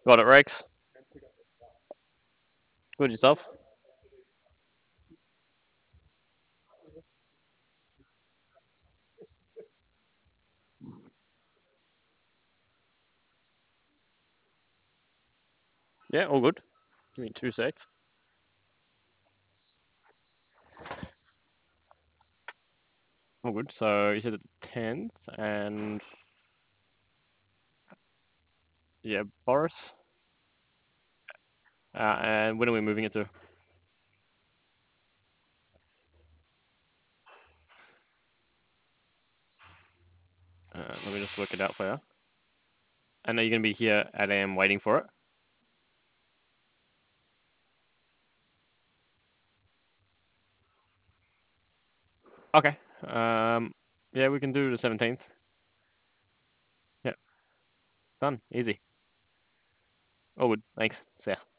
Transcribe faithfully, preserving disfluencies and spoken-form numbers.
Got it, Rex. Good yourself. Yeah, all good. Give me two secs. All good. So you said the tenth, and yeah, Boris. Uh, and when are we moving it to? Uh, let me just work it out for you. And are you gonna be here at A M waiting for it? Okay. Um. Yeah, we can do the seventeenth. Yeah, done. Easy. All good. Thanks. See ya.